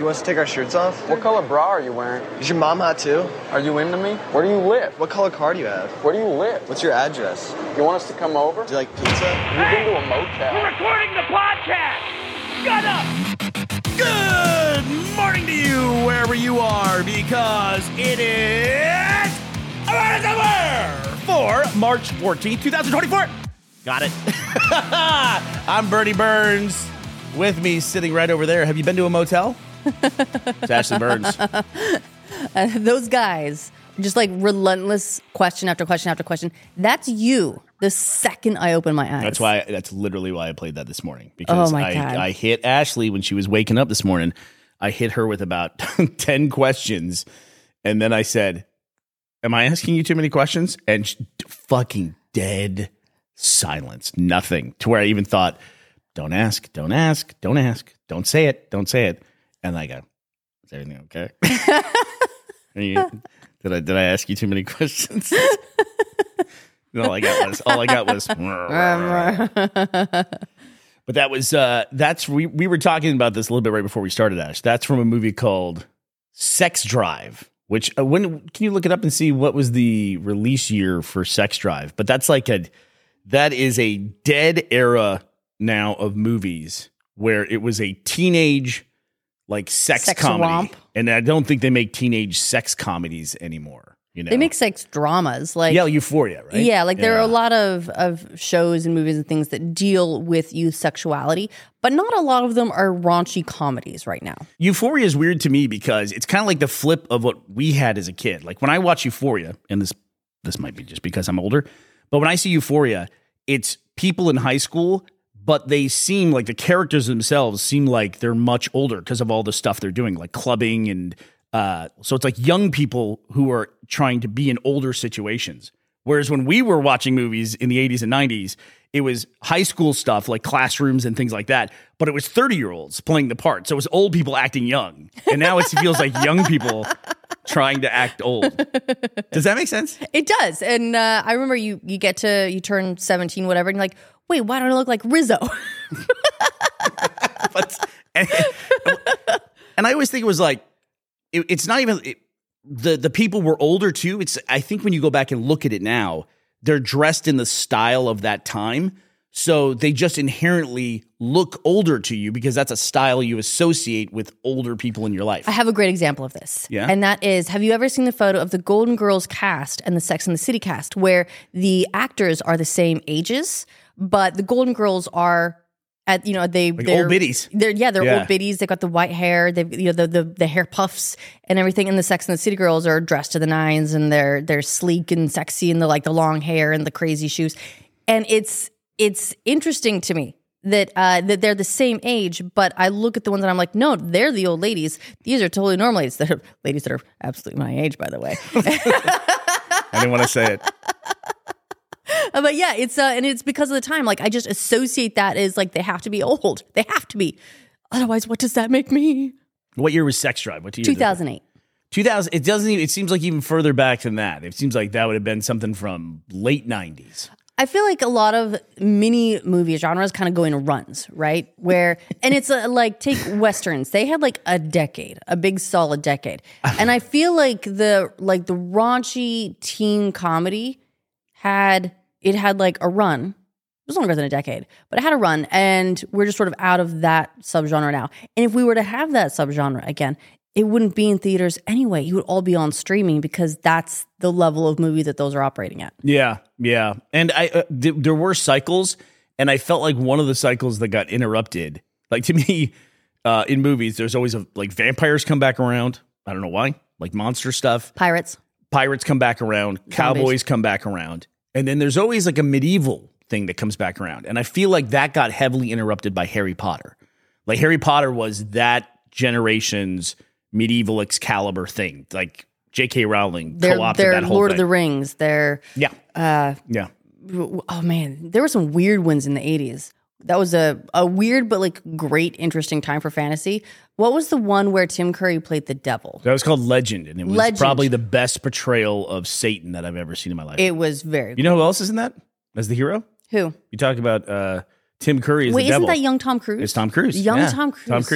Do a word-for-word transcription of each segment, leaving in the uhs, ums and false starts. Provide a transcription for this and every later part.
you want us to take our shirts off? What color bra are you wearing? Is your mom hot too? Are you into me? Where do you live? What color car do you have? Where do you live? What's your address? You want us to come over? Do you like pizza? You've been to a motel. We're recording the podcast! Shut up! Good morning to you, wherever you are, because it is for March fourteenth, twenty twenty-four. Got it. I'm Bernie Burns. With me, sitting right over there. Have you been to a motel? It's Ashley Burns. Uh, those guys, just like relentless question after question after question. That's you. The second I open my eyes. That's why. That's literally why I played that this morning. Because Oh my I, God. I hit Ashley when she was waking up this morning. I hit her with about ten questions, and then I said, "Am I asking you too many questions?" And she, fucking dead silence. Nothing. To where I even thought, "Don't ask. Don't ask. Don't ask. Don't say it. Don't say it." And I go, "Is everything okay?" Are you, did I did I ask you too many questions? all I got was all I got was. But that was uh, that's we we were talking about this a little bit right before we started, Ash. That's from a movie called Sex Drive. Which uh, when can you look it up and see what was the release year for Sex Drive? But that's like a that is a dead era now of movies where it was a teenage like sex, Sex comedy, romp. and I don't think they make teenage sex comedies anymore. You know, They make sex dramas. Like yeah, Euphoria, right? Yeah, like there Yeah. are a lot of, of shows and movies and things that deal with youth sexuality, but not a lot of them are raunchy comedies right now. Euphoria is weird to me because it's kind of like the flip of what we had as a kid. Like when I watch Euphoria, and this this might be just because I'm older, but when I see Euphoria, it's people in high school, but they seem like the characters themselves seem like they're much older because of all the stuff they're doing, like clubbing and uh, so it's like young people who are trying to be in older situations. Whereas when we were watching movies in the eighties and nineties, it was high school stuff like classrooms and things like that, but it was thirty-year-olds playing the part. So it was old people acting young. And now it feels like young people trying to act old. Does that make sense? It does. And uh, I remember you you get to, you turn seventeen, whatever, and you're like, wait, why don't I look like Rizzo? But, and, and I always think it was like, it, it's not even, it, the, the people were older too. It's, I think when you go back and look at it now, they're dressed in the style of that time. So they just inherently look older to you because that's a style you associate with older people in your life. I have a great example of this. Yeah? And that is, have you ever seen the photo of the Golden Girls cast and the Sex and the City cast where the actors are the same ages, but the Golden Girls are at, you know, they, Like they're old biddies. They're, yeah, they're Yeah. old biddies. They've got the white hair. They've, you know, the, the, the hair puffs and everything. And the Sex and the City girls are dressed to the nines and they're, they're sleek and sexy and the like the long hair and the crazy shoes. And it's, it's interesting to me that uh, that they're the same age, but I look at the ones and I'm like, no, they're the old ladies. These are totally normal ladies. They're ladies that are absolutely my age, by the way. I didn't want to say it. But yeah, it's uh, and it's because of the time. Like I just associate that as like they have to be old. They have to be. Otherwise, what does that make me? What year was Sex Drive? What year? two thousand eight. two thousand. It doesn't even, it seems like even further back than that. It seems like that would have been something from late nineties. I feel like a lot of mini movie genres kind of go in runs, right? Where, and it's a, like, take Westerns. They had like a decade, a big solid decade. And I feel like the, like the raunchy teen comedy had, it had like a run. It was longer than a decade, but it had a run. And we're just sort of out of that subgenre now. And if we were to have that subgenre again, it wouldn't be in theaters anyway. You would all be on streaming because that's the level of movie that those are operating at. Yeah, yeah. And I uh, th- there were cycles, and I felt like one of the cycles that got interrupted, like to me, uh, in movies, there's always a, like vampires come back around. I don't know why, like monster stuff. Pirates. Pirates come back around. Zombies. Cowboys come back around. And then there's always like a medieval thing that comes back around. And I feel like that got heavily interrupted by Harry Potter. Like Harry Potter was that generation's medieval Excalibur thing, like J K Rowling They're, co-opted they're that whole Lord thing. of the Rings. They're yeah, uh, yeah. oh man, there were some weird ones in the eighties. That was a a weird but like great, interesting time for fantasy. What was the one where Tim Curry played the devil? That was called Legend, and it was Legend. probably the best portrayal of Satan that I've ever seen in my life. It was very. You know who else is in that as the hero? Who? You talk about uh, Tim Curry as Wait, the isn't devil. that young Tom Cruise? It's Tom Cruise. Young Yeah. Tom Cruise. Tom Cruise.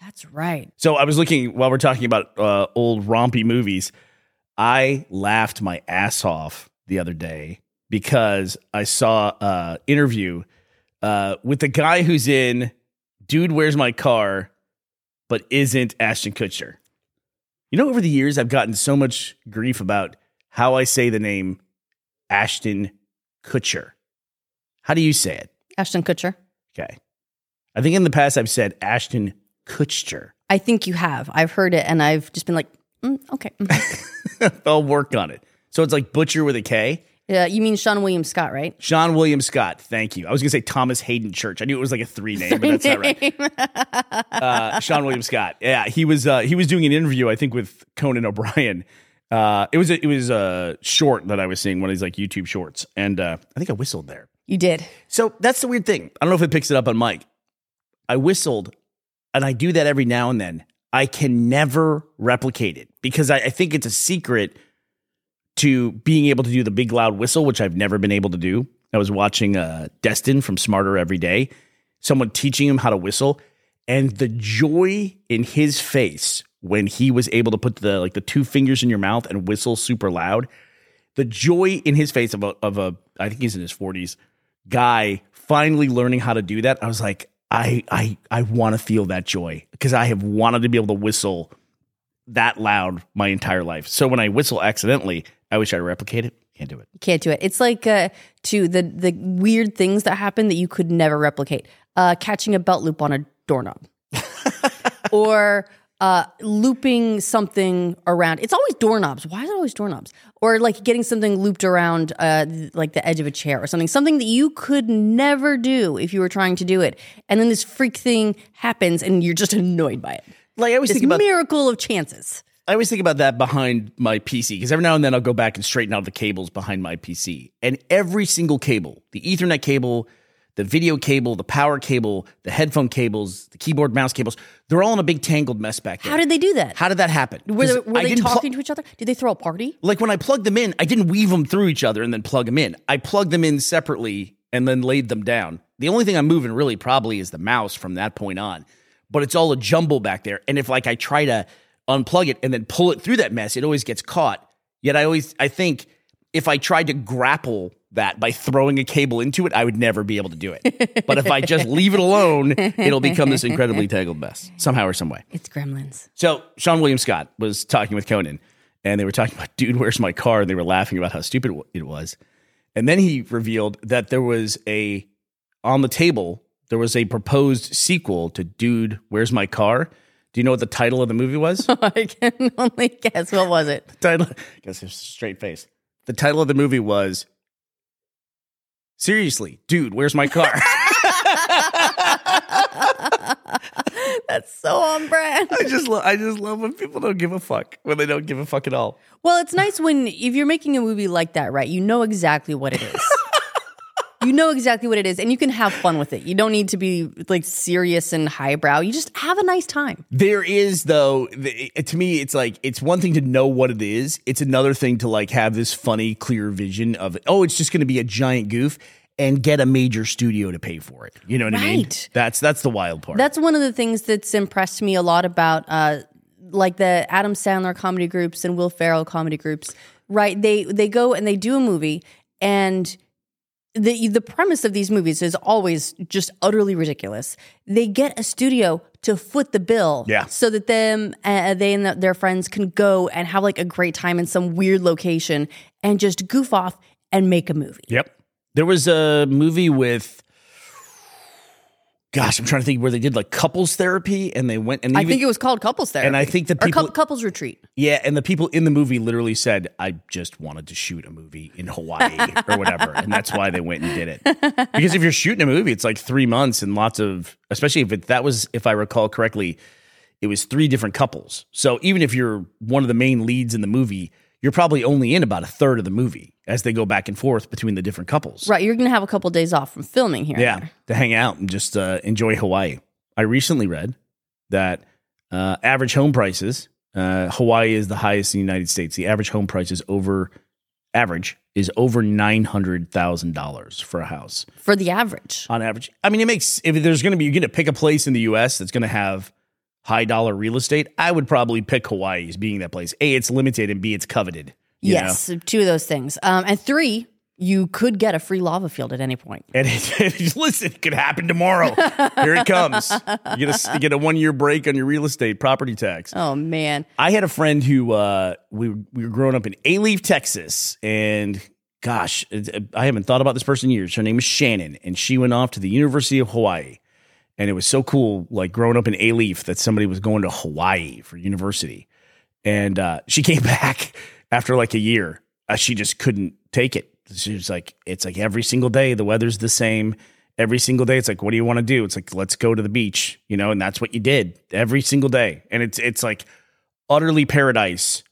That's right. So I was looking while we're talking about uh, old rompy movies. I laughed my ass off the other day because I saw an interview uh, with the guy who's in Dude, Where's My Car, but isn't Ashton Kutcher. You know, over the years, I've gotten so much grief about how I say the name Ashton Kutcher. How do you say it? Ashton Kutcher. Okay. I think in the past I've said Ashton Kutcher. I think you have. I've heard it, and I've just been like, mm, okay. Mm. I'll work on it. So it's like Butcher with a K? Yeah, you mean Sean William Scott, right? Sean William Scott. Thank you. I was going to say Thomas Hayden Church. I knew it was like a three name, but that's not right. Uh, Sean William Scott. Yeah, he was uh, he was doing an interview, I think, with Conan O'Brien. Uh, it was a, it was a short that I was seeing, one of these like YouTube shorts, and uh, I think I whistled there. You did. So that's the weird thing. I don't know if it picks it up on mic. I whistled, and I do that every now and then. I can never replicate it because I, I think it's a secret to being able to do the big loud whistle, which I've never been able to do. I was watching uh, Destin from Smarter Every Day, someone teaching him how to whistle, and the joy in his face when he was able to put the like the two fingers in your mouth and whistle super loud, the joy in his face of a, of a I think he's in his forties guy finally learning how to do that. I was like, I I I want to feel that joy because I have wanted to be able to whistle that loud my entire life. So when I whistle accidentally, I wish I could replicate it. Can't do it. You can't do it. It's like uh, to the the weird things that happen that you could never replicate. Uh, catching a belt loop on a doorknob, or uh, looping something around. It's always doorknobs. Why is it always doorknobs? Or like getting something looped around, uh, like the edge of a chair or something. Something that you could never do if you were trying to do it, and then this freak thing happens, and you're just annoyed by it. Like I always This think about miracle of chances. I always think about that behind my P C because every now and then I'll go back and straighten out the cables behind my P C. And every single cable, the Ethernet cable, the video cable, the power cable, the headphone cables, the keyboard mouse cables, they're all in a big tangled mess back there. How did they do that? How did that happen? Were they, 'Cause were I they didn't pl- talking to each other? Did they throw a party? Like when I plugged them in, I didn't weave them through each other and then plug them in. I plugged them in separately and then laid them down. The only thing I'm moving really probably is the mouse from that point on. But it's all a jumble back there. And if like I try to unplug it and then pull it through that mess, it always gets caught. Yet I always, I think if I tried to grapple that by throwing a cable into it, I would never be able to do it. But if I just leave it alone, it'll become this incredibly tangled mess somehow or some way. It's Gremlins. So Sean William Scott was talking with Conan and they were talking about, dude, where's my car? And they were laughing about how stupid it was. And then he revealed that there was a, on the table, there was a proposed sequel to Dude, Where's My Car? Do you know what the title of the movie was? I can only guess. What was it? title, I guess it's straight face. The title of the movie was, seriously, Dude, Where's My Car? That's so on brand. I just, lo- I just love when people don't give a fuck, when they don't give a fuck at all. Well, it's nice when, if you're making a movie like that, right, you know exactly what it is. You know exactly what it is, and you can have fun with it. You don't need to be like serious and highbrow. You just have a nice time. There is, though, the, to me, it's like, it's one thing to know what it is. It's another thing to like have this funny, clear vision of, oh, it's just going to be a giant goof and get a major studio to pay for it. You know what I mean? Right. That's, that's the wild part. That's one of the things that's impressed me a lot about uh, like the Adam Sandler comedy groups and Will Ferrell comedy groups, right? They, they go and they do a movie, and The the premise of these movies is always just utterly ridiculous. They get a studio to foot the bill, Yeah. so that them uh, they and the, their friends can go and have like a great time in some weird location and just goof off and make a movie. Yep. There was a movie with, gosh, I'm trying to think where they did like couples therapy, and they went and I even, think it was called Couples Therapy, and I think the or people- cou- Couples Retreat. yeah, and the people in the movie literally said, I just wanted to shoot a movie in Hawaii or whatever. And that's why they went and did it. Because if you're shooting a movie, it's like three months and lots of, especially if it, that was, if I recall correctly, it was three different couples. So even if you're one of the main leads in the movie, you're probably only in about a third of the movie as they go back and forth between the different couples. Right, you're going to have a couple days off from filming here. and Yeah, there. to hang out and just uh, enjoy Hawaii. I recently read that uh, average home prices, uh, Hawaii is the highest in the United States. The average home price is over, average is over nine hundred thousand dollars for a house. For the average. On average. I mean, it makes, if there's going to be, you're going to pick a place in the U S that's going to have high dollar real estate, I would probably pick Hawaii as being that place. A, it's limited, and B, it's coveted. you Yes, know? two of those things. Um, and three, you could get a free lava field at any point. And it, it, listen, it could happen tomorrow. Here it comes. You get a, you get a one year break on your real estate property tax. Oh, man. I had a friend who uh, we we were growing up in Alief, Texas, and gosh, it, I haven't thought about this person in years. Her name is Shannon, and she went off to the University of Hawaii, and it was so cool, like growing up in Alief, that somebody was going to Hawaii for university, and uh, she came back after like a year. Uh, she just couldn't take it. She was like, it's like every single day the weather's the same. Every single day, it's like, what do you want to do? It's like, let's go to the beach, you know, and that's what you did every single day. And it's it's like utterly paradise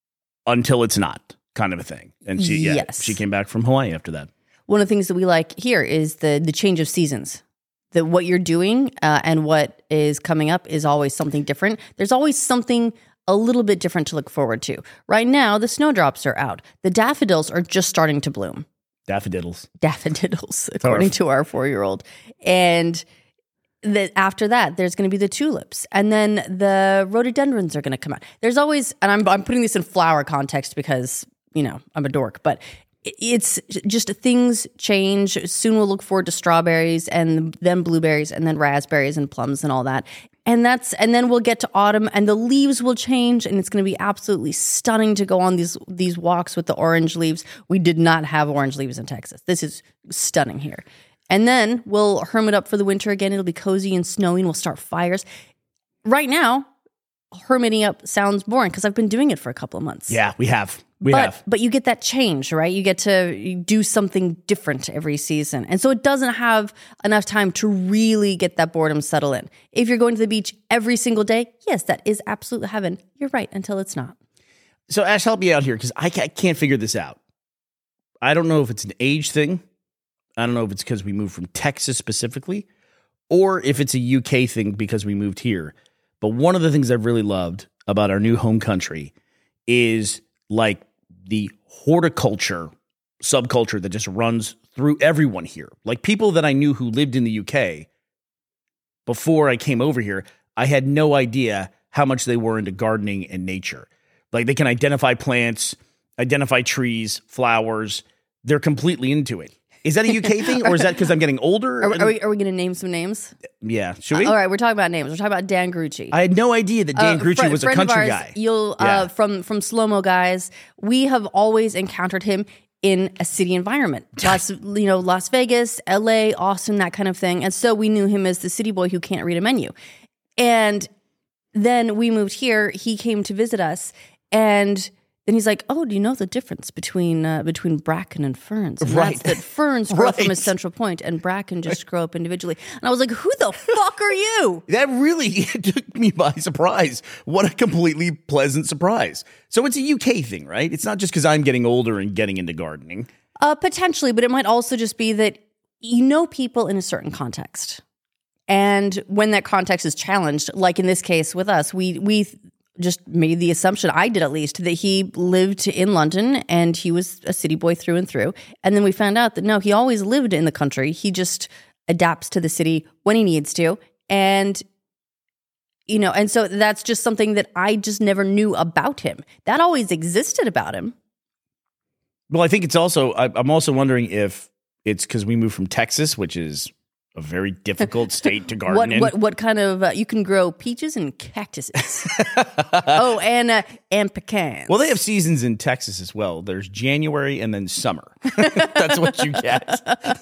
until it's not, kind of a thing. And she, yeah, Yes. she came back from Hawaii after that. One of the things that we like here is the the change of seasons. That what you're doing uh, and what is coming up is always something different. There's always something a little bit different to look forward to. Right now, the snowdrops are out. The daffodils are just starting to bloom. Daffodils. Daffodils, according to our four-year-old. And that after that, there's going to be the tulips. And then the rhododendrons are going to come out. There's always, and I'm, I'm putting this in flower context because, you know, I'm a dork, but it's just things change. Soon we'll look forward to strawberries and then blueberries and then raspberries and plums and all that. And that's and then we'll get to autumn and the leaves will change and it's going to be absolutely stunning to go on these these walks with the orange leaves. We did not have orange leaves in Texas. This is stunning here. And then we'll hermit up for the winter again. It'll be cozy and snowy and we'll start fires. Right now, hermiting up sounds boring because I've been doing it for a couple of months. Yeah, we have. We but, have. But you get that change, right? You get to do something different every season. And so it doesn't have enough time to really get that boredom settle in. If you're going to the beach every single day, yes, that is absolute heaven. You're right, until it's not. So Ash, help me out here because I, ca- I can't figure this out. I don't know if it's an age thing. I don't know if it's because we moved from Texas specifically or if it's a U K thing because we moved here. But one of the things I've really loved about our new home country is like the horticulture subculture that just runs through everyone here. Like people that I knew who lived in the U K before I came over here, I had no idea how much they were into gardening and nature. Like they can identify plants, identify trees, flowers. They're completely into it. Is that a U K thing or is that because I'm getting older? Are, are we, are we going to name some names? Yeah. Should we? Uh, all right, we're talking about names. We're talking about Dan Grucci. I had no idea that Dan Uh, Grucci fri- was a friend of country ours, guy. You'll Yeah. uh, from from Slow Mo Guys. We have always encountered him in a city environment, Las you know Las Vegas, L A, Austin, that kind of thing. And so we knew him as the city boy who can't read a menu. And then we moved here. He came to visit us, and then he's like, "Oh, do you know the difference between uh, between bracken and ferns? And Right. that's that ferns grow from a Right. central point, and bracken just grow up individually." And I was like, "Who the fuck are you?" That really took me by surprise. What a completely pleasant surprise. So it's a U K thing, right? It's not just because I'm getting older and getting into gardening. Uh, potentially, but it might also just be that you know people in a certain context. And when that context is challenged, like in this case with us, we we just made the assumption, I did at least, that he lived in London and he was a city boy through and through. And then we found out that no, he always lived in the country. He just adapts to the city when he needs to. And, you know, and so that's just something that I just never knew about him. That always existed about him. Well, I think it's also, I, I'm also wondering if it's because we moved from Texas, which is a very difficult state to garden What in. what what kind of uh, you can grow peaches and cactuses? oh, and uh, and pecans. Well, they have seasons in Texas as well. There's January and then summer. That's what you get.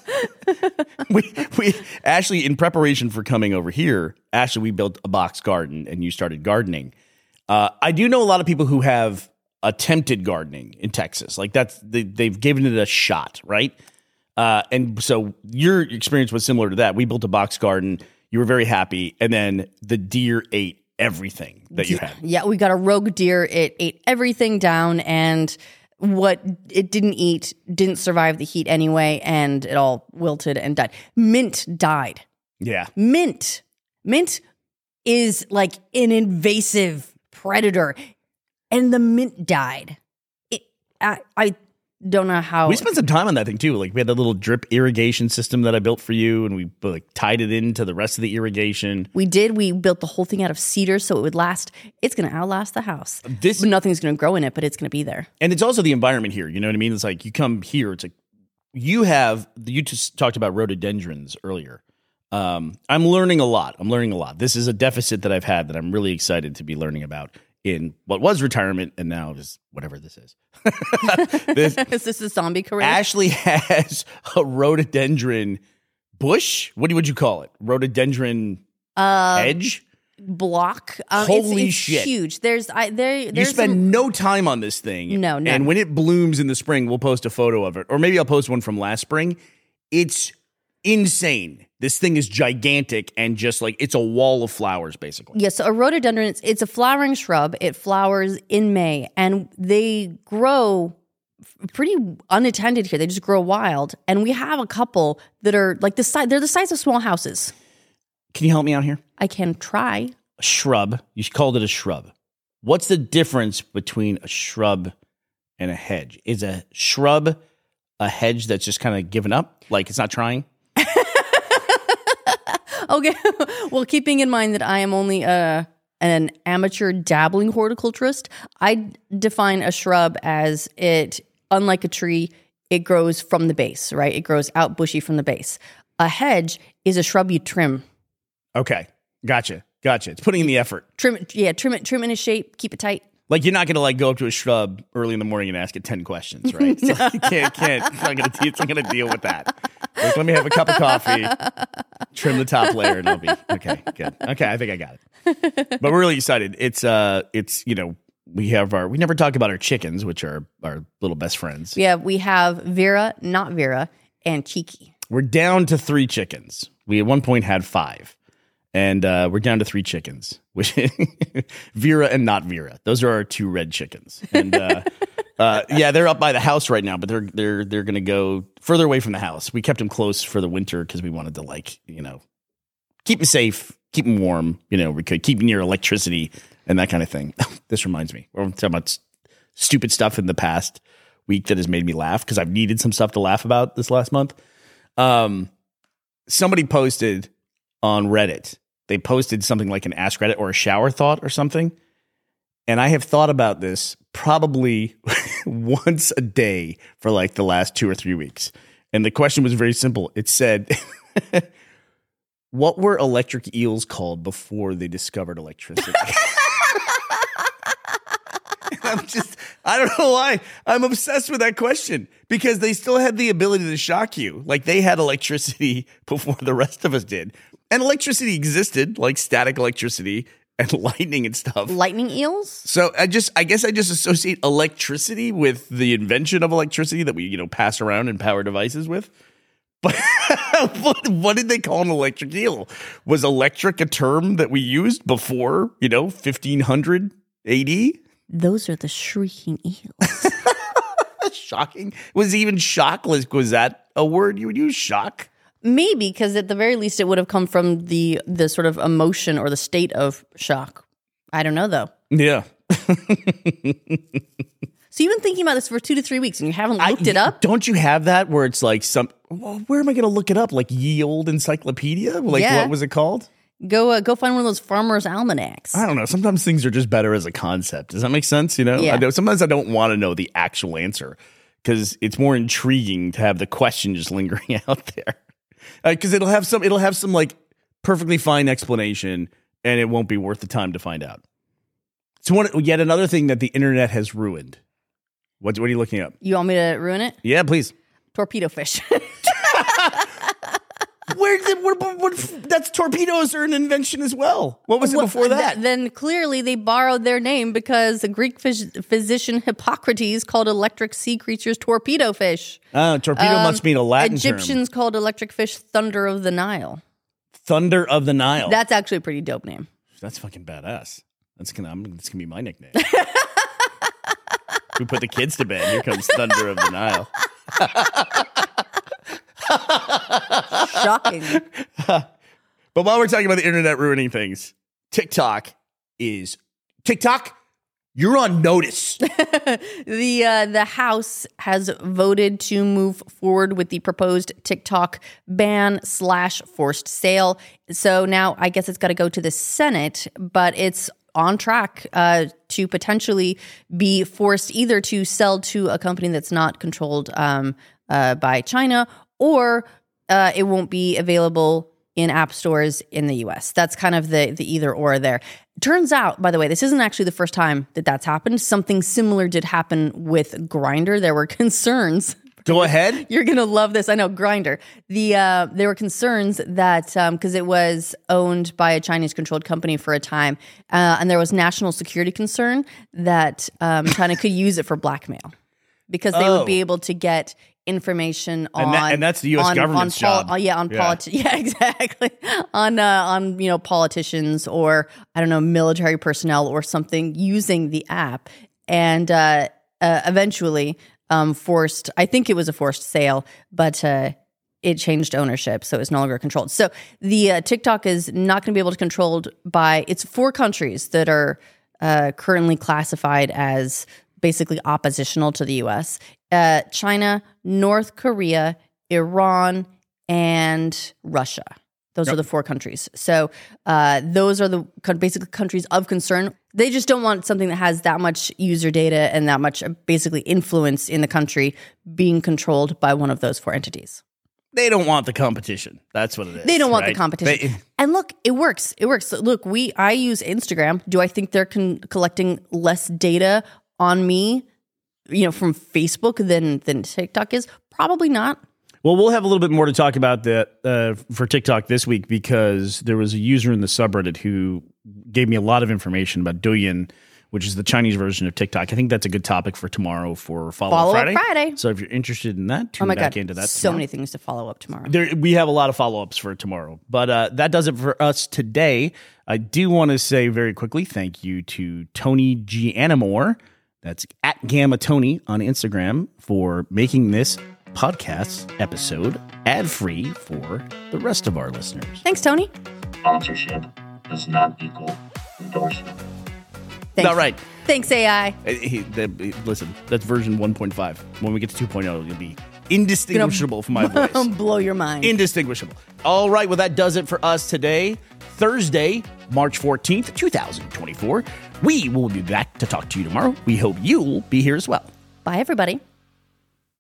we we Ashley, in preparation for coming over here, Ashley, we built a box garden and you started gardening. Uh, I do know a lot of people who have attempted gardening in Texas. Like that's they, they've given it a shot, right? Uh, and so your experience was similar to that. We built a box garden. You were very happy. And then the deer ate everything that you had. Yeah, we got a rogue deer. It ate everything down, and what it didn't eat didn't survive the heat anyway, and it all wilted and died. Mint died. Yeah. Mint. Mint is like an invasive predator, and the mint died. It, I, I don't know how. We spent some time on that thing too. Like we had that little drip irrigation system that I built for you, and we like tied it into the rest of the irrigation. We did. We built the whole thing out of cedar so it would last. It's going to outlast the house. This- But nothing's going to grow in it, but it's going to be there. And it's also the environment here. You know what I mean? It's like you come here. It's like you have. You just talked about rhododendrons earlier. Um, I'm learning a lot. I'm learning a lot. This is a deficit that I've had that I'm really excited to be learning about in what was retirement and now is whatever this is. this, Is this a zombie career? Ashley has a rhododendron bush. What would you call it? Rhododendron uh, hedge? block. Um, Holy it's, it's shit. huge. There's I there. You There's spend some- no time on this thing. No, no. And when it blooms in the spring, we'll post a photo of it. Or maybe I'll post one from last spring. It's insane. This thing is gigantic and just like it's a wall of flowers, basically. Yeah, so a rhododendron, it's, it's a flowering shrub. It flowers in May, and they grow f- pretty unattended here. They just grow wild. And we have a couple that are like the size, they're the size of small houses. Can you help me out here? I can try. A shrub. You called it a shrub. What's the difference between a shrub and a hedge? Is a shrub a hedge that's just kind of given up? Like it's not trying? Okay. Well, keeping in mind that I am only a, an amateur dabbling horticulturist, I define a shrub as it, unlike a tree, it grows from the base, right? It grows out bushy from the base. A hedge is a shrub you trim. Okay. Gotcha. Gotcha. It's putting in the effort. Trim it, yeah, trim it, trim it in a shape, keep it tight. Like you're not going to like go up to a shrub early in the morning and ask it ten questions, right? So you can't, can't, it's not going to, it's not going to deal with that. Like, let me have a cup of coffee, trim the top layer, and I'll be okay. Good. Okay, I think I got it. But we're really excited. It's uh, it's you know, we have our we never talk about our chickens, which are our little best friends. Yeah, we have Vera, not Vera, and Cheeky. We're down to three chickens. We at one point had five. And uh, we're down to three chickens, which Vera and not Vera. Those are our two red chickens. And uh, uh, yeah, they're up by the house right now, but they're they're they're going to go further away from the house. We kept them close for the winter because we wanted to like you know keep them safe, keep them warm. You know, we could keep near electricity and that kind of thing. This reminds me, we're talking about st- stupid stuff in the past week that has made me laugh because I've needed some stuff to laugh about this last month. Um, somebody posted on Reddit. They posted something like an Ask Reddit or a shower thought or something. And I have thought about this probably once a day for like the last two or three weeks. And the question was very simple. It said, what were electric eels called before they discovered electricity? I'm just, I don't know why. I'm obsessed with that question because they still had the ability to shock you. Like they had electricity before the rest of us did. And electricity existed, like static electricity and lightning and stuff. Lightning eels? So I just, I guess I just associate electricity with the invention of electricity that we, you know, pass around in power devices with. But what, what did they call an electric eel? Was electric a term that we used before, you know, fifteen hundred A D? Those are the shrieking eels. Shocking. Was even shockless? Was that a word you would use? Shock? Maybe, because at the very least it would have come from the the sort of emotion or the state of shock. I don't know, though. Yeah. So you've been thinking about this for two to three weeks and you haven't looked I, it up? Don't you have that where it's like some, well, where am I going to look it up? Like ye old encyclopedia? Like Yeah. what was it called? Go uh, go find one of those farmer's almanacs. I don't know. Sometimes things are just better as a concept. Does that make sense? You know, Yeah. I know sometimes I don't want to know the actual answer because it's more intriguing to have the question just lingering out there. Because uh, it'll have some, it'll have some like perfectly fine explanation, and it won't be worth the time to find out. It's one yet another thing that the internet has ruined. What, what are you looking up? You want me to ruin it? Yeah, please. Torpedo fish. Where did what, what, what, that's torpedoes are an invention as well. What was it Well, before that? th- then clearly they borrowed their name because the Greek phys- physician Hippocrates called electric sea creatures torpedo fish. Oh, torpedo must mean a Latin Egyptians term. called electric fish thunder of the Nile. Thunder of the Nile. That's actually a pretty dope name. That's fucking badass. That's gonna. I'm, that's gonna be my nickname. We put the kids to bed. Here comes Thunder of the Nile. Shocking. But while we're talking about the internet ruining things, TikTok is TikTok. You're on notice. The uh, the House has voted to move forward with the proposed TikTok ban slash forced sale. So now I guess it's got to go to the Senate, but it's on track uh, to potentially be forced either to sell to a company that's not controlled um, uh, by China, or uh, it won't be available in app stores in the U S. That's kind of the the either or there. Turns out, by the way, this isn't actually the first time that that's happened. Something similar did happen with Grindr. There were concerns. Go ahead. You're gonna love this. I know Grindr. The uh, there were concerns that because um, it was owned by a Chinese-controlled company for a time, uh, and there was national security concern that um, China could use it for blackmail because they Oh. would be able to get information on And that- and that's the U S on, government's on pol- job. uh, yeah, on Yeah. politi- yeah, exactly. on uh, on you know politicians or I don't know military personnel or something using the app, and uh, uh, eventually um, forced. I think it was a forced sale, but. Uh, It changed ownership, so it's no longer controlled. So the uh, TikTok is not going to be able to be controlled by. It's four countries that are uh, currently classified as basically oppositional to the U S: uh, China, North Korea, Iran, and Russia. Those Yep. are the four countries. So uh, those are the co- basically countries of concern. They just don't want something that has that much user data and that much uh, basically influence in the country being controlled by one of those four entities. They don't want the competition. That's what it is. They don't want right? the competition. They- and look, it works. It works. So look, we I use Instagram. Do I think they're con- collecting less data on me, you know, from Facebook than than TikTok is? Probably not. Well, we'll have a little bit more to talk about that uh, for TikTok this week because there was a user in the subreddit who gave me a lot of information about Douyin, which is the Chinese version of TikTok. I think that's a good topic for tomorrow for Follow, Follow Up Up Friday. Friday. So if you're interested in that, tune Oh my back god, into that. so tomorrow. many things to follow up tomorrow. There, we have a lot of follow-ups for tomorrow. But uh, that does it for us today. I do want to say very quickly thank you to Tony G. Anamore, that's at Gamma Tony on Instagram, for making this podcast episode ad-free for the rest of our listeners. Thanks, Tony. Sponsorship does not equal endorsement. Thanks. Not right. Thanks, A I. Uh, he- the- listen, that's version one point five. When we get to two point oh, it'll be indistinguishable from my voice. Blow your mind. Indistinguishable. All right, well, that does it for us today, Thursday, March fourteenth, twenty twenty-four. We will be back to talk to you tomorrow. We hope you'll be here as well. Bye, everybody.